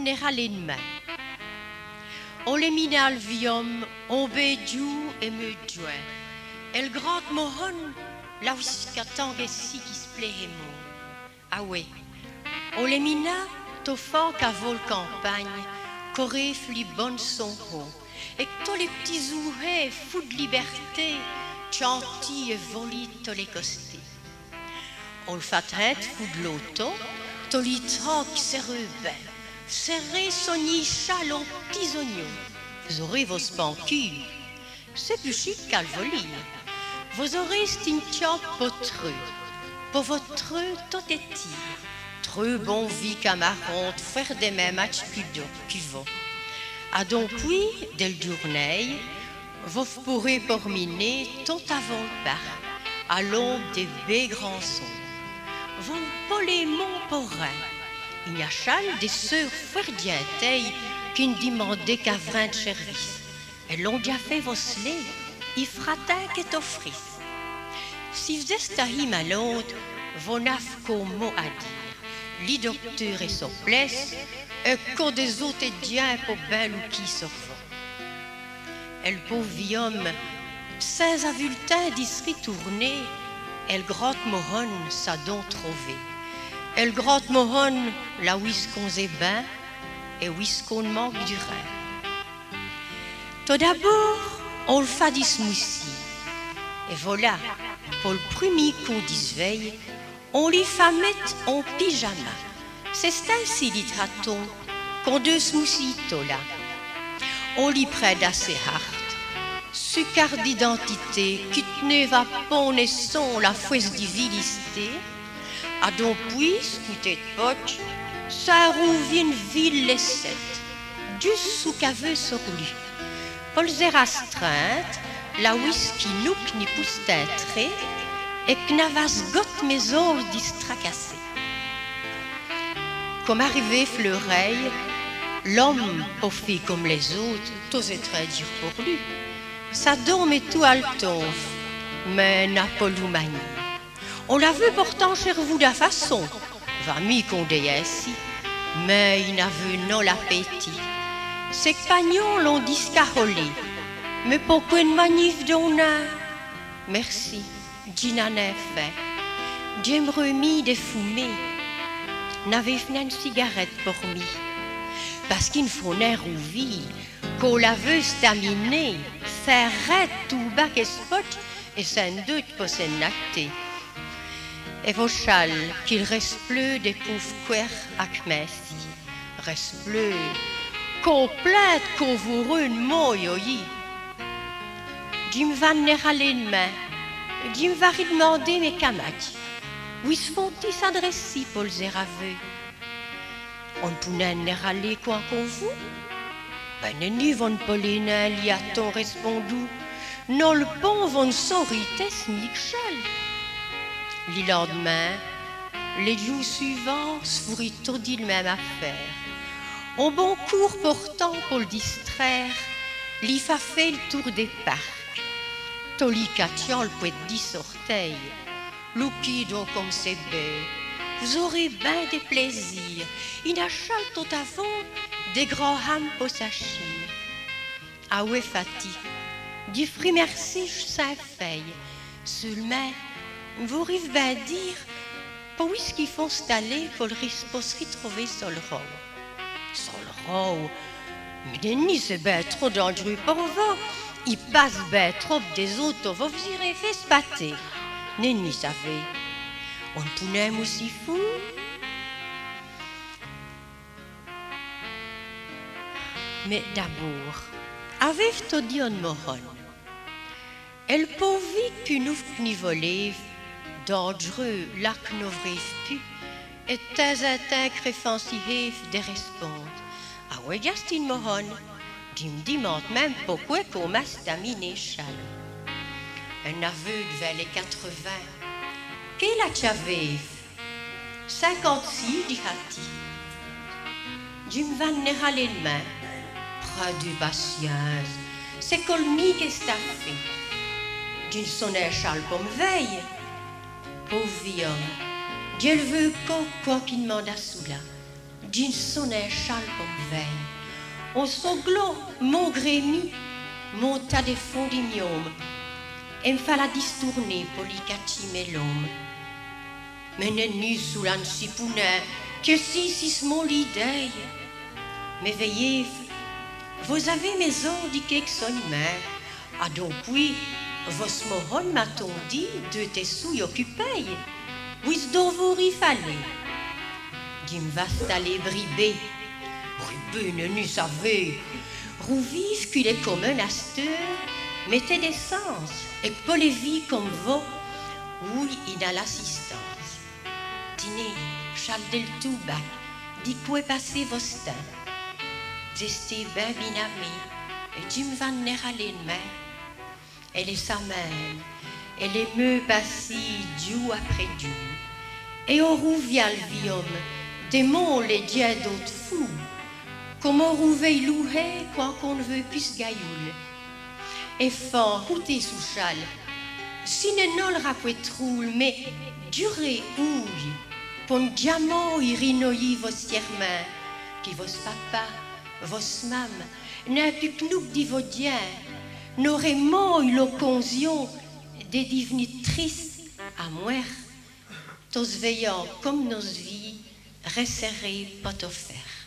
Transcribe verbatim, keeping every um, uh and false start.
n'era l'ennemi. On les mina vium, on bédiou et me joint. El grand mohon, là où s'attend ici qui se plaît mon. Ah ouais, on les mina, to fort qu'à vol campagne, qu'aurait fli bonne son haut. Et que tous les petits ourets, fous de liberté, chantis et volis, tous les costés. On le fatrait, fou de l'auto, tous les trocs serreux-bains, serrez son nichal aux petits oignons. Vous aurez vos spancures, c'est plus chic qu'à le voler. Vous aurez une chope potreux, pour votre tout est tire. Trop bon vie camarade, faire des mêmes matchs qui vont. Ah donc oui, dès le journée, vous pourrez porminer tout avant le parc, à l'ombre des baies grands sons. Vous pas les monts pour rien. Il y a chal des sœurs ferdienteilles qui ne demandaient qu'à vingt services. Elles l'ont déjà fait vos slés, ils fratin qu'est offris. Si vous êtes à à l'autre, vous n'avez qu'au mot à dire. Les docteurs et son place, et qu'au des autres étudiants pour belle ou qui se font. Elle pauvre vie homme, sans avultin d'isri tourné, elle grotte mohon sa don trouvé. Elle grotte mohon là où qu'on est bain et où qu'on manque du rein. Tout d'abord, on le fait du smoothie. Et voilà, pour le premier coup d'isveille, on lui fait mettre en pyjama. C'est ainsi, dit Raton, qu'on deux smoussis là. On lui prête assez hard. Ce carte d'identité, qui tenait va pon et son la fouesse divilisté. A donc puis, scouté de poche, ça rouvre une ville les sept. Du sous qu'aveux sur lui. Paul zer astreinte, la whisky nouk ni poustin trait, et knavas got mes os distracassés. Comme arrivé fleureille, l'homme, au fait comme les autres, t'osait très dire pour lui. Ça dorme et tout altonf, mais n'a pas l'oumanie. On l'a vu pourtant chez vous de la façon, va mi qu'on dé ainsi, mais il n'a vu non l'appétit. Ses compagnons l'ont discarolé, mais pourquoi une manif d'onna? Merci, Gina n'a fait. Dieu me remis des fumées. N'avait fait une cigarette pour lui. Parce qu'il faut n'air ou vie, qu'on la veut staminer, s'arrête tout bas et spot, et c'est un doute pour s'en acter. Et vos châles, qu'il reste plus des pauvres couers à Kmessi, reste plus, complète qu'on vous rune moyoyi. Jim van n'eralé de main, Jim va demander mes camarades. Où se font-ils s'adresser pour le zéraveux? On ne pouvait n'eralé quoi qu'on vous? Ben, ne vont pas les nains, l'y a-t-on répondu? Non, le bon vont s'oriter, Michel. Le lendemain, les jours suivants, se fourit tout dit le même affaire. Au bon cours pourtant pour le distraire, l'y fa fait le tour des parcs. Toli Katian le poète dix orteils. Louki donc comme c'est bête, vous aurez bien des plaisirs. Il achète tout avant des grands hams pour s'acheter. Ah ouais, Fatih, dis fri merci, je sais feuille. Seulement, vous arrivez bien dire, pour où est-ce qu'ils font s'installer pour le pour se retrouver sur le rôle. Sur le rôle, mais Denis, c'est bien trop dangereux pour vous. Il passe bien trop des autres, vous vous irez fait se pâter. Nenni savait, on pouvait aussi fou. Mais d'abord, avez-vous dit en moron? Elle peut vite qu'une ouf ni voler, dangereux, là que n'ouvrive plus, et tes attaques réfensives des répondre. Ah ouais, Justin moron, tu me demandes même pourquoi qu'on m'a staminé chal. Un aveu vers les quatre-vingts. Quel âge avez-vous? Cinquante-six, dit Hattie. Jim van n'eralé de main. Près de patience. C'est colmi qu'est-ce que t'as fait? D'une sonnait Charles comme veille. Pauvre homme. Dieu le veut quoi, quoi qu'il demande à cela. d'une sonne châle comme veille. On soglo, mon grémi, mon tas de fondimium. Et me fait la distourner pour l'y cacher l'homme. Mais n'est nu sous l'ansipounet, que si si mon l'idée. Mais veillez, vous avez mes ordres qui sont mère. Ah donc oui, vos moron m'a-t-on dit de tes souilles occupées. Oui, d'où vous rifalez. Gim va staller bribé. Bribé ne nous savez. Rouvive qu'il est comme un asteur, mettez des sens. Et pour les vies comme vous, oui, il a l'assistance. Dîner, châle del toubac, dit quoi passer vos stins. J'étais bien binamé, et tu me vas ner à l'ennemi. Elle est sa mère, elle est me passer jour après jour. Et au rouvial vium, des mots les dieux d'autres fous, comme au rouveil loué, quoi qu'on ne veut plus gailloule. Et fort, coûté sous châle, si ne n'ol rapouet troule, mais durez ouille, pour un diamant irinoï vos serments, qui vos papa, vos mam, n'a plus que nous dit vos diens, n'aurait moi eu l'occasion des divinités tristes à mourir, tous veillant comme nos vies, resserrées pas offert.